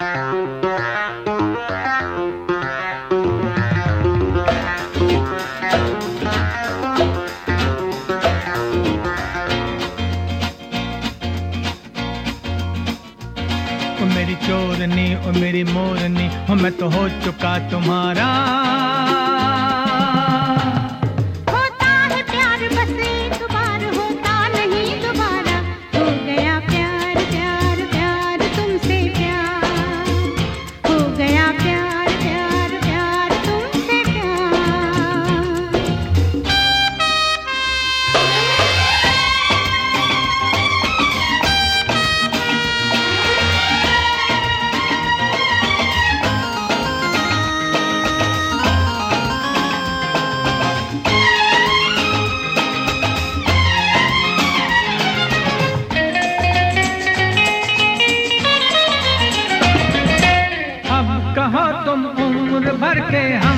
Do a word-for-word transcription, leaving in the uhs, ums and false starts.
ओ मेरी चोरनी ओ मेरी मोरनी हो मैं तो हो चुका तुम्हारा। होता है प्यार बस एक बार, होता नहीं दोबारा। हो गया प्यार प्यार प्यार तुमसे प्यार, हो गया प्यार प्यार प्यार तुमसे प्यार। अब कहो तुम उम्र भर के